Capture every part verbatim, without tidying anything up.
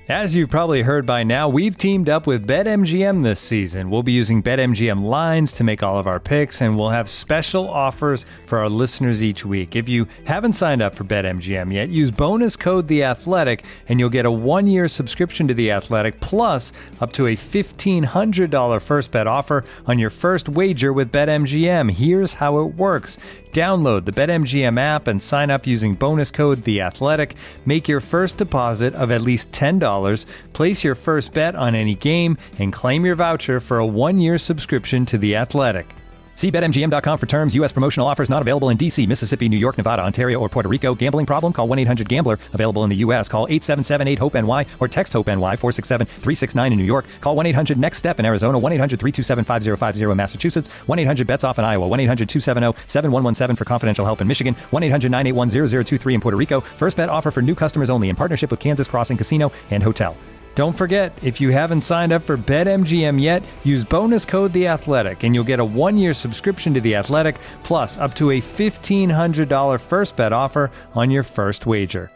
As you've probably heard by now, we've teamed up with BetMGM this season. We'll be using BetMGM lines to make all of our picks, and we'll have special offers for our listeners each week. If you haven't signed up for BetMGM yet, use bonus code The Athletic, and you'll get a one-year subscription to The Athletic, plus up to a fifteen hundred dollars first bet offer on your first wager with BetMGM. Here's how it works. Download the BetMGM app and sign up using bonus code The Athletic. Make your first deposit of at least ten dollars. Place your first bet on any game and claim your voucher for a one-year subscription to The Athletic. See Bet M G M dot com for terms. U S promotional offers not available in D C, Mississippi, New York, Nevada, Ontario, or Puerto Rico. Gambling problem? Call one eight hundred gambler. Available in the U S. Call eight seven seven eight hope N Y or text HOPE-NY four six seven three six nine in New York. Call one eight hundred next step in Arizona. one eight hundred three two seven five zero five zero in Massachusetts. one eight hundred bets off in Iowa. one eight hundred two seven zero seven one one seven for confidential help in Michigan. one eight hundred nine eight one zero zero two three in Puerto Rico. First bet offer for new customers only in partnership with Kansas Crossing Casino and Hotel. Don't forget, if you haven't signed up for BetMGM yet, use bonus code The Athletic, and you'll get a one-year subscription to The Athletic, plus up to a fifteen hundred dollars first bet offer on your first wager.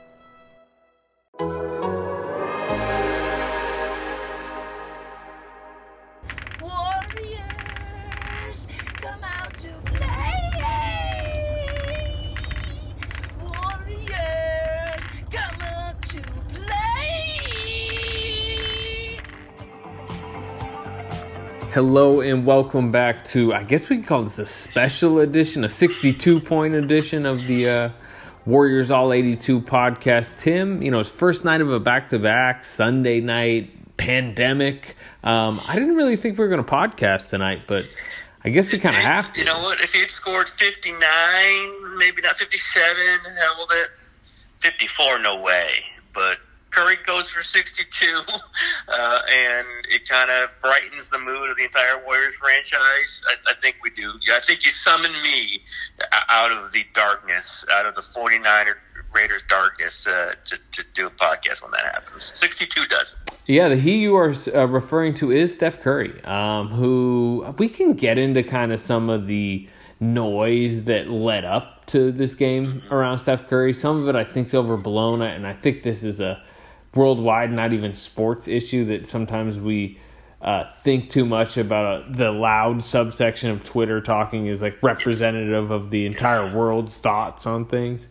Warriors, come out to play. Warriors, come out to play. Hello and welcome back to, I guess we can call this a special edition, a sixty-two point edition of the uh, Warriors All eighty-two podcast. Tim, you know, his first night of a back-to-back, Sunday night, pandemic. Um, I didn't really think we were going to podcast tonight, but I guess we kind of have to. You know what? If he had scored fifty-nine, maybe not fifty-seven, hell with it. fifty-four, no way. But Curry goes for sixty-two, uh, and it kind of brightens the mood of the entire Warriors franchise. I, I think we do. I think you summon me out of the darkness, out of the 49er Raiders darkness, uh, to, to do a podcast when that happens. sixty-two does it. Yeah, the he you are uh, referring to is Steph Curry, um, who we can get into kind of some of the noise that led up to this game mm-hmm. around Steph Curry. Some of it I think is overblown, and I think this is a worldwide, not even sports issue that sometimes we uh, think too much about. Uh, the loud subsection of Twitter talking is like representative of the entire world's thoughts on things.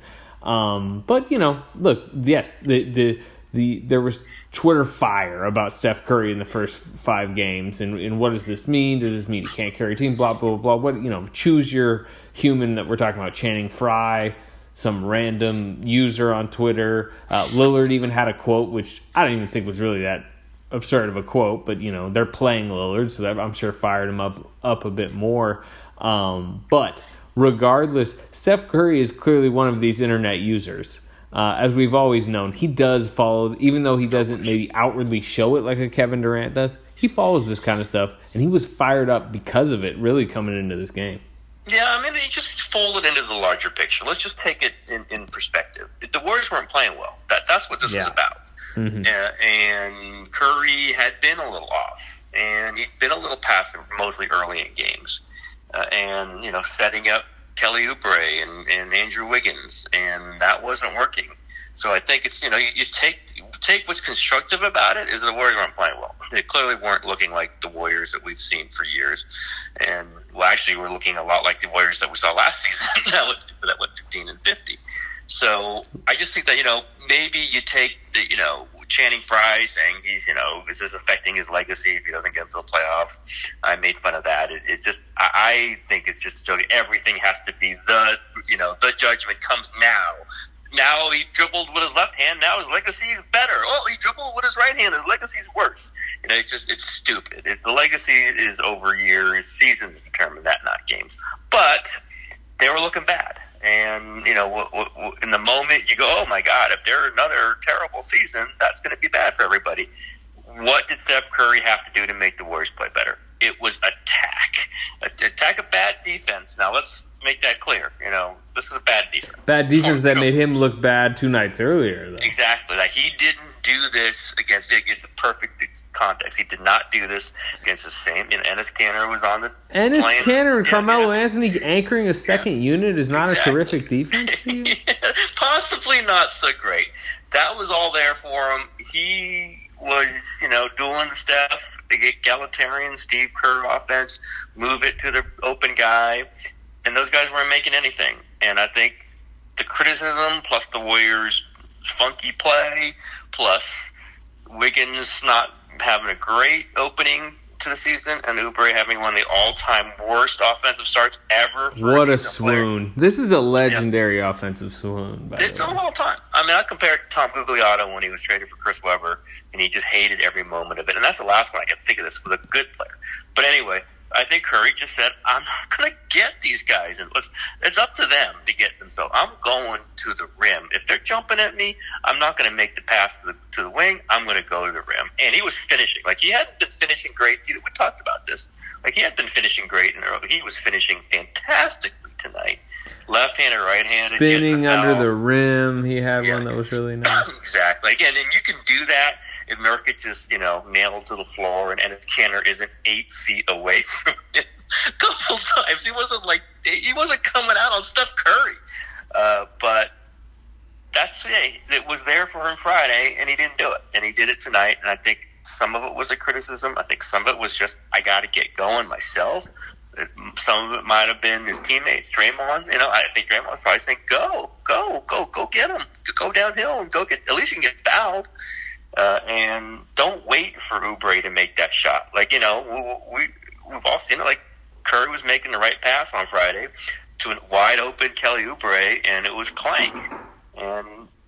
Um, but you know, look, yes, the the the there was Twitter fire about Steph Curry in the first five games, and, and what does this mean? Does this mean he can't carry a team? Blah blah blah. What you know? Choose your human that we're talking about. Channing Frye, some random user on Twitter. Uh, Lillard even had a quote, which I don't even think was really that absurd of a quote, but you know they're playing Lillard, so that I'm sure fired him up up a bit more. Um, but regardless, Steph Curry is clearly one of these internet users. Uh, as we've always known, he does follow, even though he doesn't maybe outwardly show it like a Kevin Durant does, he follows this kind of stuff, and he was fired up because of it, really coming into this game. Yeah, I mean, he just folded into the larger picture. Let's just take it in, in perspective. The Warriors weren't playing well. That That's what this yeah. was about. Mm-hmm. Uh, and Curry had been a little off, and he'd been a little passive, mostly early in games. Uh, and, you know, setting up Kelly Oubre and, and Andrew Wiggins, and that wasn't working. So I think it's, you know, you, you take take what's constructive about it is the Warriors weren't playing well. They clearly weren't looking like the Warriors that we've seen for years. And, well, actually, we're looking a lot like the Warriors that we saw last season that went, that went fifteen and fifty. So I just think that, you know, maybe you take the, you know, Channing Frye saying he's, you know, is this affecting his legacy if he doesn't get to the playoffs? I made fun of that. It, it just, I, I think it's just a joke. Everything has to be the, you know, the judgment comes now. Now he dribbled with his left hand. Now his legacy is better. Oh, he dribbled with his right hand. His legacy is worse. You know, it's just, it's stupid. If the legacy is over years, seasons determine that, not games. But they were looking bad. And, you know, w- w- in the moment you go, oh, my God, if they're another terrible season, that's going to be bad for everybody. What did Steph Curry have to do to make the Warriors play better? It was attack. Attack a bad defense. Now, let's make that clear. You know, this is a bad defense. Bad defense that made him look bad two nights earlier, though. Exactly. Like, he didn't do this against against the perfect context. He did not do this against the same. You know, Enes Kanter was on the Enes playing, Kanter and yeah, Carmelo yeah. Anthony anchoring a second yeah. unit is not exactly. a terrific defense to you? yeah, possibly not so great. That was all there for him. He was, you know, doing the stuff to get egalitarian Steve Kerr offense, move it to the open guy, and those guys weren't making anything. And I think the criticism plus the Warriors' funky play plus Wiggins not having a great opening to the season and Oubre having one of the all-time worst offensive starts ever. For what a, a swoon. Player. This is a legendary yeah. offensive swoon. By it's the way. a long time. I mean, I compared Tom Gugliotta when he was traded for Chris Webber, and he just hated every moment of it. And that's the last one I can think of this was a good player. But anyway, I think Curry just said, I'm not going to get these guys. And it's up to them to get themselves. I'm going to the rim. If they're jumping at me, I'm not going to make the pass to the, to the wing. I'm going to go to the rim. And he was finishing. Like, he hadn't been finishing great. We talked about this. Like, he had been finishing great. And he was finishing fantastically tonight. Left-handed, right-handed. Spinning the under the rim. He had yeah. one that was really nice. Exactly. Again, and you can do that if Nurkic is, you know, nailed to the floor and Enes Kanter isn't eight feet away from him. A couple times he wasn't like he wasn't coming out on Steph Curry, uh, but that's it. It was there for him Friday, and he didn't do it, and he did it tonight. And I think some of it was a criticism. I think some of it was just I got to get going myself. Some of it might have been his teammates, Draymond. You know, I think Draymond was probably saying, "Go, go, go, go, get him, go downhill, and go get. At least you can get fouled." Uh, and don't wait for Oubre to make that shot. Like, you know, we, we've all seen it. Like, Curry was making the right pass on Friday to a wide-open Kelly Oubre, and it was clank. And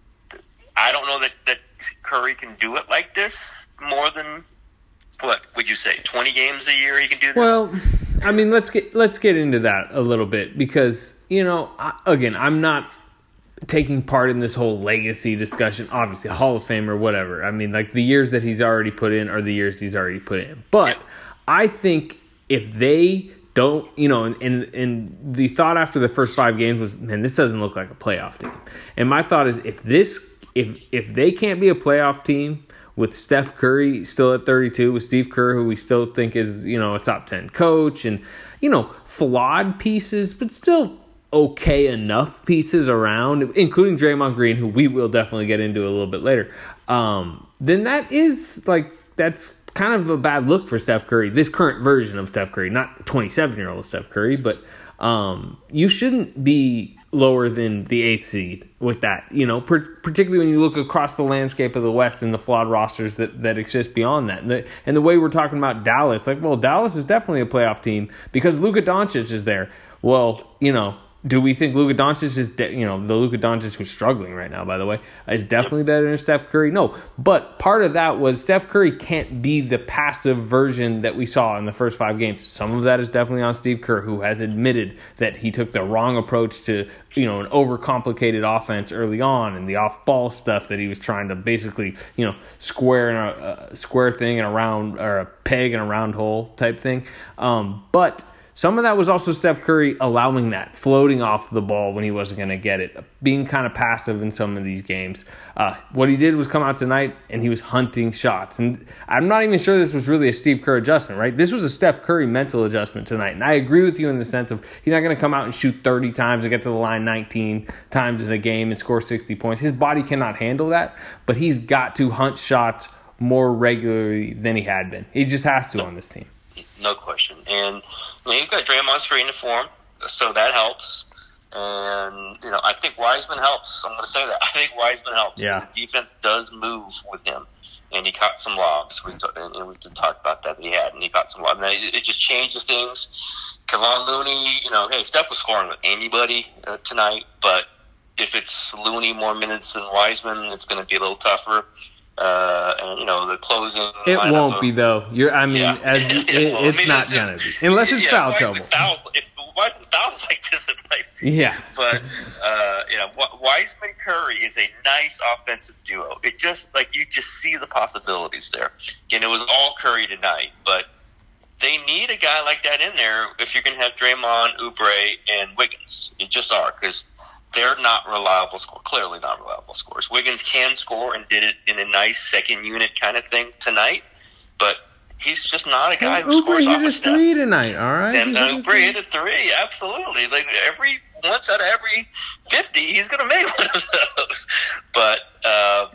I don't know that, that Curry can do it like this more than, what would you say, twenty games a year he can do this? Well, I mean, let's get let's get into that a little bit because, you know, I, again, I'm not taking part in this whole legacy discussion, obviously Hall of Fame or whatever. I mean, like the years that he's already put in are the years he's already put in. But I think if they don't, you know, and, and, and the thought after the first five games was, man, this doesn't look like a playoff team. And my thought is if this, if if they can't be a playoff team with Steph Curry still at thirty-two, with Steve Kerr, who we still think is, you know, a top ten coach and, you know, flawed pieces, but still okay enough pieces around, including Draymond Green, who we will definitely get into a little bit later, um, then that is, like, that's kind of a bad look for Steph Curry, this current version of Steph Curry, not twenty-seven-year-old Steph Curry, but um, you shouldn't be lower than the eighth seed with that, you know, per- particularly when you look across the landscape of the West and the flawed rosters that, that exist beyond that. And the, and the way we're talking about Dallas, like, well, Dallas is definitely a playoff team because Luka Doncic is there. Well, you know, do we think Luka Doncic is, de- you know, the Luka Doncic who's struggling right now, by the way, is definitely better than Steph Curry? No. But part of that was Steph Curry can't be the passive version that we saw in the first five games. Some of that is definitely on Steve Kerr, who has admitted that he took the wrong approach to, you know, an overcomplicated offense early on and the off-ball stuff that he was trying to basically, you know, square in a, a square thing and a round, or a peg in a round hole type thing. Um, but some of that was also Steph Curry allowing that, floating off the ball when he wasn't going to get it, being kind of passive in some of these games. Uh, what he did was come out tonight, and he was hunting shots. And I'm not even sure this was really a Steve Kerr adjustment, right? This was a Steph Curry mental adjustment tonight. And I agree with you in the sense of he's not going to come out and shoot thirty times and get to the line nineteen times in a game and score sixty points. His body cannot handle that, but he's got to hunt shots more regularly than he had been. He just has to on this team. No question. And I mean, he's got Draymond screening for him, so that helps. And, you know, I think Wiseman helps. I'm going to say that. I think Wiseman helps. Yeah. The defense does move with him. And he caught some lobs. We t- and we did talk about that, that he had, and he caught some lobs. And it, it just changes things. Kevon Looney, you know, hey, Steph was scoring with anybody uh, tonight, but if it's Looney more minutes than Wiseman, it's going to be a little tougher. Uh, and you know the closing. It won't of, be though. You're. I mean, yeah. as you, it, it, it's I mean, not gonna be unless it's yeah, foul Wiseman trouble. Fouls, if Wiseman fouls like this, it might be. Yeah. But uh, you know, Wiseman Curry is a nice offensive duo. It just like you just see the possibilities there. And it was all Curry tonight, but they need a guy like that in there if you're going to have Draymond, Oubre, and Wiggins. You just are because they're not reliable scores, clearly not reliable scores. Wiggins can score and did it in a nice second unit kind of thing tonight, but he's just not a guy and who Oubre scores off hit a a step. three tonight, all right? And uh, Oubre hit a three, absolutely. Like every once out of every fifty, he's going to make one of those. But uh,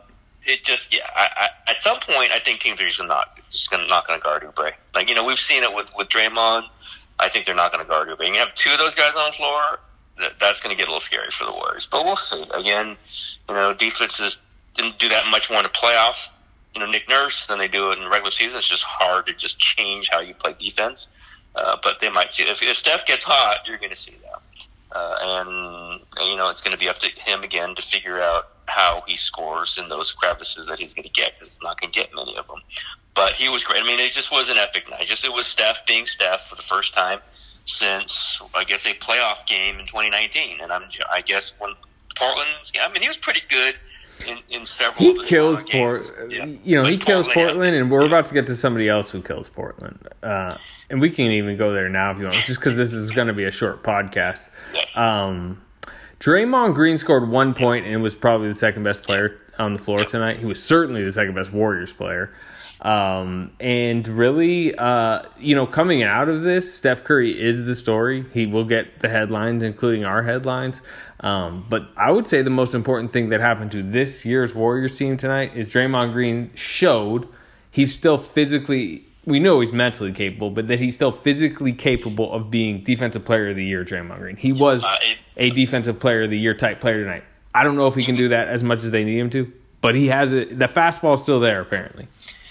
it just yeah. I, I, at some point, I think teams are just not just gonna, not going to guard Oubre. Like you know, we've seen it with with Draymond. I think they're not going to guard Oubre. You have two of those guys on the floor. That, that's going to get a little scary for the Warriors. But we'll see. Again, you know, defenses didn't do that much more in the playoffs. You know, Nick Nurse than they do it in the regular season. It's just hard to just change how you play defense. Uh, but they might see it. If, if Steph gets hot, you're going to see that. Uh, and, you know, it's going to be up to him again to figure out how he scores in those crevices that he's going to get, because he's not going to get many of them. But he was great. I mean, it just was an epic night. Just it was Steph being Steph for the first time since, I guess, a playoff game in twenty nineteen. And I'm, I guess when Portland, I mean, he was pretty good in, in several he of the kills games. Port, yeah. You know, But he kills Portland, Portland, and we're yeah. about to get to somebody else who kills Portland. Uh, and we can even go there now if you want, just because this is going to be a short podcast. Yes. Um, Draymond Green scored one point and was probably the second best player on the floor tonight. He was certainly the second best Warriors player. Um, and really, uh, you know, coming out of this, Steph Curry is the story. He will get the headlines, including our headlines. Um, but I would say the most important thing that happened to this year's Warriors team tonight is Draymond Green showed he's still physically, we know he's mentally capable, but that he's still physically capable of being Defensive Player of the Year, Draymond Green. He was Uh, it- a Defensive Player of the Year type player tonight. I don't know if he can do that as much as they need him to, but he has it. The fastball's still there, apparently.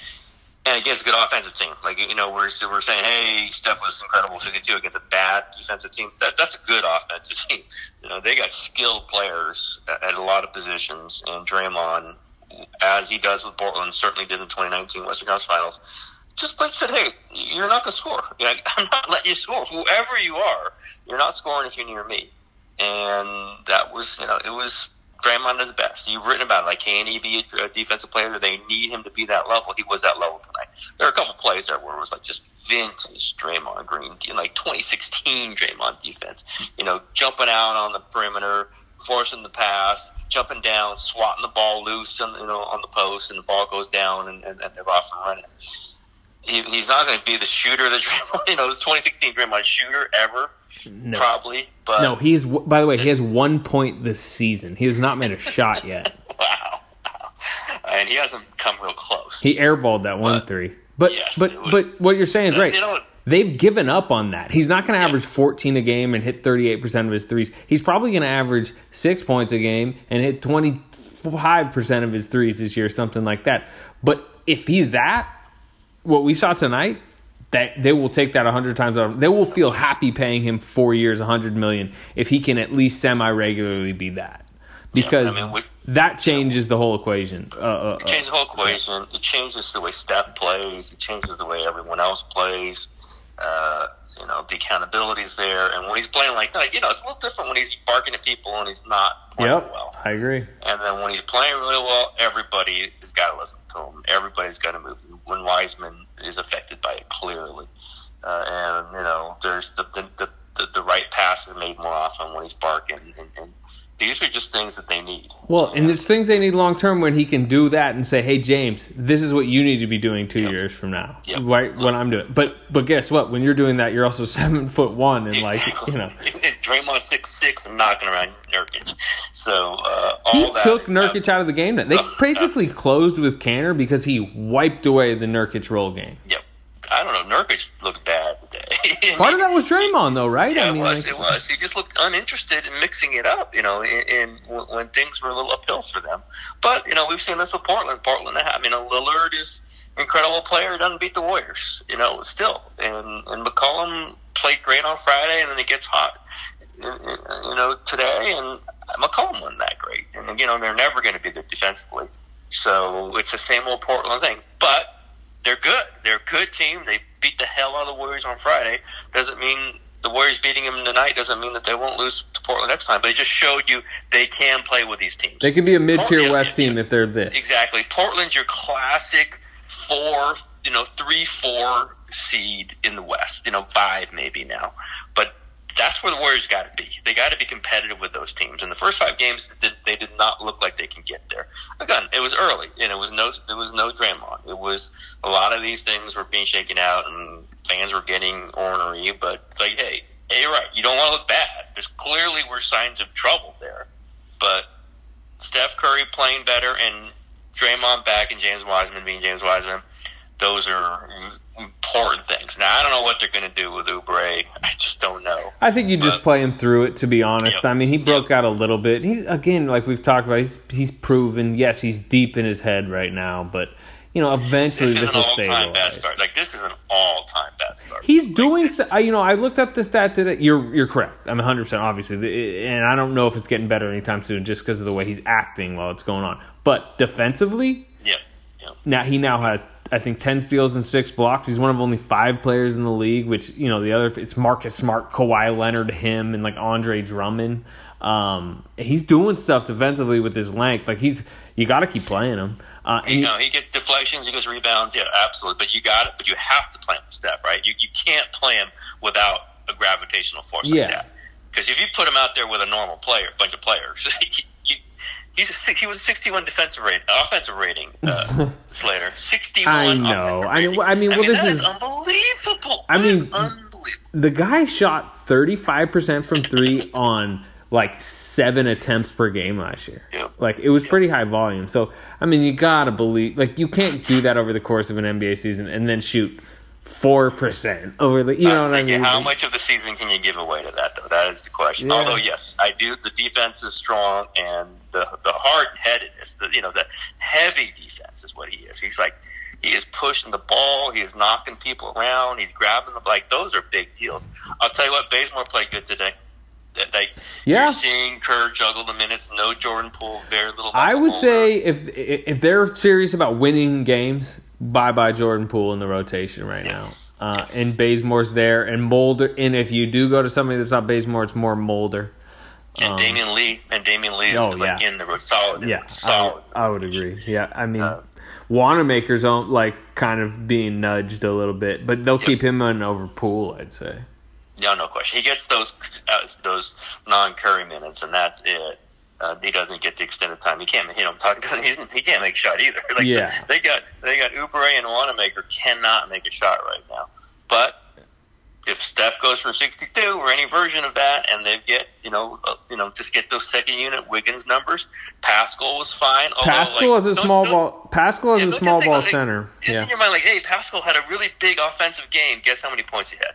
And against a good offensive team. Like, you know, we're, we're saying, hey, Steph was incredible fifty-two against a bad defensive team. That, that's a good offensive team. You know, they got skilled players at, at a lot of positions. And Draymond, as he does with Portland, certainly did in the twenty nineteen Western Conference Finals, just like said, hey, you're not going to score. You know, I'm not letting you score. Whoever you are, you're not scoring if you're near me. And that was, you know, it was Draymond is the best. You've written about it. Like, can he be a defensive player? They need him to be that level. He was that level tonight. There are a couple plays there where it was like just vintage Draymond Green, like twenty sixteen Draymond defense. You know, jumping out on the perimeter, forcing the pass, jumping down, swatting the ball loose, on, you know, on the post, and the ball goes down, and, and, and they're off and running. He, he's not going to be the shooter that Draymond, you know, the twenty sixteen Draymond shooter ever. No. Probably, but No, he's, by the way, he has one point this season. He has not made a shot yet. wow, wow, and he hasn't come real close. He airballed that one But- three. But yes, but it was- but what you're saying is right. You know, They've given up on that. He's not going to average Yes. fourteen a game and hit thirty-eight percent of his threes. He's probably going to average six points a game and hit twenty-five percent of his threes this year, something like that. But if he's that, what we saw tonight, that they will take that a hundred times out. They will feel happy paying him four years, a hundred million, if he can at least semi-regularly be that, because Yeah, I mean, we- that changes the whole equation. Uh, uh, It changes the whole equation. It changes the way Steph plays. It changes the way everyone else plays. Uh, you know, the accountability's there. And when he's playing like that, you know, it's a little different when he's barking at people and he's not playing yep, well. I agree. And then when he's playing really well, everybody has got to listen to him. Everybody's got to move. When Wiseman is affected by it, clearly. Uh, and, you know, there's the the, the, the the right pass is made more often when he's barking. And, and these are just things that they need. Well, and it's things they need long term when he can do that and say, "Hey, James, this is what you need to be doing two Yep. years from now." Yep. Right when I'm doing, but but guess what? When you're doing that, you're also seven foot one, and like Exactly. you know, Draymond six six and knocking around Nurkic. So uh, all he that took is- Nurkic out of the game. Then they basically closed with Kanter because he wiped away the Nurkic roll game. Yep. I don't know. Nurkic looked bad today. Part of that was Draymond, though, right? Yeah, I mean, it was. like, It was. He just looked uninterested in mixing it up, you know, in, in when things were a little uphill for them. But you know, we've seen this with Portland. Portland, I mean, Lillard is an incredible player. He doesn't beat the Warriors, you know, still. And and McCollum played great on Friday, and then it gets hot, you know, today. And McCollum wasn't that great. And you know, they're never going to be there defensively. So it's the same old Portland thing. But they're good. They're a good team. They beat the hell out of the Warriors on Friday. Doesn't mean the Warriors beating them tonight doesn't mean that they won't lose to Portland next time. But it just showed you they can play with these teams. they could be a mid tier Portland- West team if they're this. Exactly. Portland's your classic four, you know, three, four seed in the West. You know, five maybe now. But that's where the Warriors got to be. They got to be competitive with those teams. In the first five games, they did not look like they can get there. Again, it was early, and it was no, it was no Draymond. It was a lot of these things were being shaken out, and fans were getting ornery. But like, hey, hey, you're right. You don't want to look bad. There's clearly were signs of trouble there, but Steph Curry playing better and Draymond back and James Wiseman being James Wiseman, those are important things. Now, I don't know what they're going to do with Oubre. I just don't know. I think you just but, play him through it, to be honest. Yep, I mean, he broke yep. out a little bit. He's, again, like we've talked about, he's he's proven, yes, he's deep in his head right now, but, you know, eventually this, this will is an all-time bad stabilize. start. Like, this is an all-time bad start. He's like, doing st- – you know, I looked up the stat today. You're, you're correct. I'm one hundred percent, obviously. And I don't know if it's getting better anytime soon just because of the way he's acting while it's going on. But defensively, yeah, yeah. now he now has – I think ten steals and six blocks. He's one of only five players in the league, which, you know, the other, it's Marcus Smart, Kawhi Leonard, him, and like Andre Drummond. Um, he's doing stuff defensively with his length. Like he's, you got to keep playing him. Uh, and you you, know, he gets deflections, he gets rebounds, yeah, absolutely. But you got it, but you have to play him with Steph, right? You you can't play him without a gravitational force yeah. like that. Because if you put him out there with a normal player, bunch of players, you, He's a, he was a sixty-one defensive rating, offensive rating. Uh, Slater, sixty-one. I know. I mean, I mean, well, I mean this that is, is unbelievable. I that mean, is unbelievable. The guy shot thirty-five percent from three on like seven attempts per game last year. Yep. Like it was Yep. pretty high volume. So I mean, you gotta believe. Like you can't do that over the course of an N B A season and then shoot four percent over the. You know what I mean? How much of the season can you give away to that, though? That is the question. Yeah. Although, yes, I do. The defense is strong, and the the hard headedness, the you know, the heavy defense is what he is. He's like he is pushing the ball, he is knocking people around, he's grabbing them. Like those are big deals. I'll tell you what, Bazemore played good today. Like Yeah. you're seeing Kerr juggle the minutes. No Jordan Poole, very little. I Michael would Mulder. say if if they're serious about winning games, bye bye Jordan Poole in the rotation right Yes. now. Uh, Yes. And Bazemore's there, and Mulder. And if you do go to somebody that's not Bazemore, it's more Mulder. and um, Damian Lee and Damian Lee is oh, like yeah. in the road, solid. Yeah, I solid. would, I would agree. Yeah, I mean, Uh, Wanamaker's on, like kind of being nudged a little bit, but they'll Yep. keep him on over Poole, I'd say. No, no question. He gets those uh, those non-Curry minutes, and that's it. Uh, he doesn't get the extended time. He can't. You know, talking to he's, he can't make a shot either. Like Yeah. they got they got Oubre and Wanamaker cannot make a shot right now. But if Steph goes for sixty-two or any version of that, and they get you know uh, you know just get those second unit Wiggins numbers, Pascal was fine. Although, Pascal like, is a don't- small don't- ball. Pascal is yeah, a don't small you think, ball like, center. It's Yeah, in your mind like, hey, Pascal had a really big offensive game. Guess how many points he had?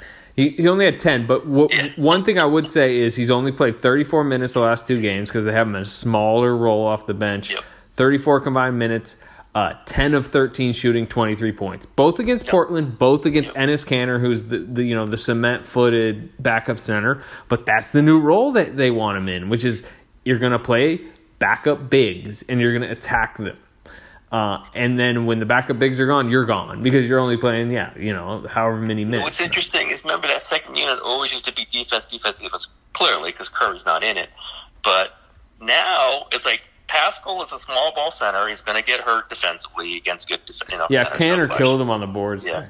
he he only had ten. But w- Yeah. one thing I would say is he's only played thirty-four minutes the last two games because they have him in a smaller role off the bench. Yep. thirty-four combined minutes. Uh, ten of thirteen shooting, twenty-three points. Both against Yep. Portland, both against Yep. Enes Kanter, who's the, the you know the cement-footed backup center. But that's the new role that they want him in, which is you're going to play backup bigs and you're going to attack them. Uh, and then when the backup bigs are gone, you're gone because you're only playing, yeah, you know, however many minutes. What's interesting is remember that second unit always used to be defense, defense, defense. Clearly, because Curry's not in it. But now it's like Pascal is a small ball center. He's going to get hurt defensively against good, def- you know. Yeah, centers, Kanter no question. killed him on the boards. Yeah,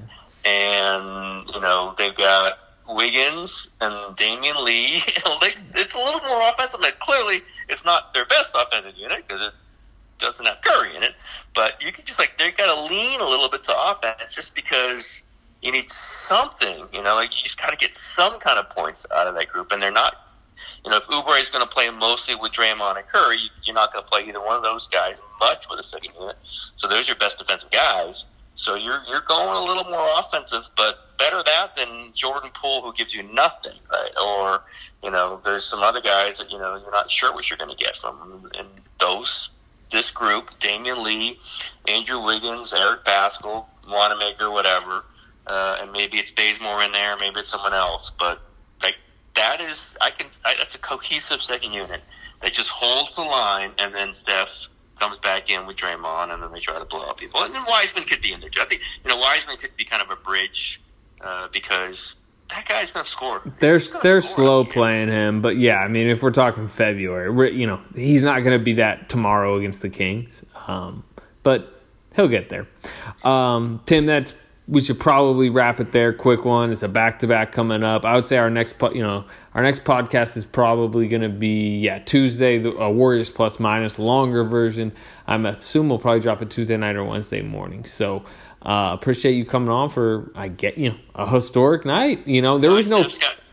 and you know they've got Wiggins and Damian Lee. You know, they, it's a little more offensive. Like, clearly, it's not their best offensive unit because it doesn't have Curry in it. But you can just like they've got to lean a little bit to offense just because you need something. You know, like you just got to get some kind of points out of that group, and they're not. You know, if Oubre is going to play mostly with Draymond and Curry, you're not going to play either one of those guys much with a second unit. So those are your best defensive guys. So you're you're going a little more offensive, but better that than Jordan Poole, who gives you nothing, right? Or you know, there's some other guys that you know you're not sure what you're going to get from them. And those this group: Damian Lee, Andrew Wiggins, Eric Pascal, Wanamaker, whatever, uh, and maybe it's Bazemore in there, maybe it's someone else, but like. That is, I can. I, that's a cohesive second unit that just holds the line, and then Steph comes back in with Draymond, and then they try to blow up people. And then Wiseman could be in there too. I think you know Wiseman could be kind of a bridge uh, because that guy's going to score. They're He's gonna they're score. slow playing him, but yeah, I mean, if we're talking February, we're, you know, he's not going to be that tomorrow against the Kings, um, but he'll get there. Um, Tim, that's we should probably wrap it there. Quick one. It's a back to back coming up. I would say our next, po- you know, our next podcast is probably going to be yeah Tuesday, the uh, Warriors plus minus longer version. I'm assume we'll probably drop it Tuesday night or Wednesday morning. So. Uh, appreciate you coming on for I get you know a historic night. You know there was no Steph's got,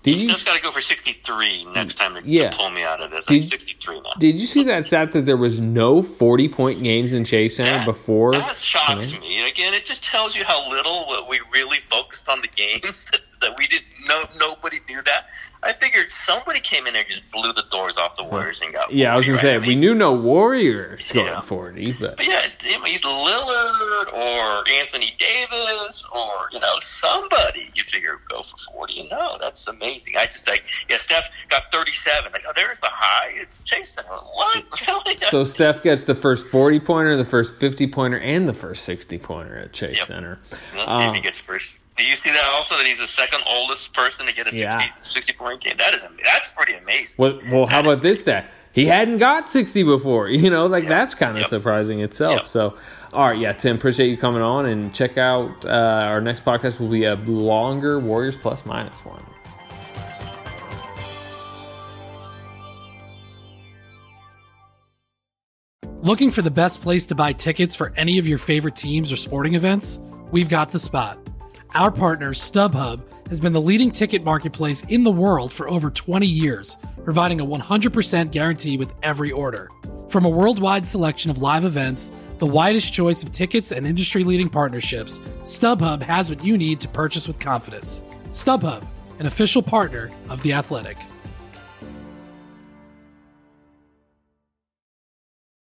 Did He's you just got to go for sixty-three next time to, Yeah. to pull me out of this. Did- I'm sixty-three now. Did you see that stat that there was no forty-point games in Chase Center That- before? That shocks tonight? me. Again, it just tells you how little we really focused on the games that, that we didn't know. Nobody knew that. I figured somebody came in there and just blew the doors off the Warriors and got forty, Yeah, I was gonna right? say I we mean, knew no Warriors going Yeah. forty, but But yeah, I mean, Lillard or Anthony Davis or, you know, somebody you figure would go for forty. No, that's amazing. I just like, yeah, Steph got thirty-seven. Like, oh, there's the high at Chase Center. What? Really? so Steph gets the first forty pointer, the first fifty pointer, and the first sixty pointer at Chase Yep. Center. Let's see Uh, if he gets first. Do you see that also, that he's the second oldest person to get a Yeah. sixty, sixty-point game? That is, am- that's pretty amazing. Well, well how That is- about this stat? He hadn't got sixty before. You know, like that's kind of Yep. surprising itself. Yep. So, all right, yeah, Tim, appreciate you coming on, and check out uh, our next podcast will be a longer Warriors plus minus one. Looking for the best place to buy tickets for any of your favorite teams or sporting events? We've got the spot. Our partner, StubHub, has been the leading ticket marketplace in the world for over twenty years, providing a one hundred percent guarantee with every order. From a worldwide selection of live events, the widest choice of tickets, and industry-leading partnerships, StubHub has what you need to purchase with confidence. StubHub, an official partner of The Athletic.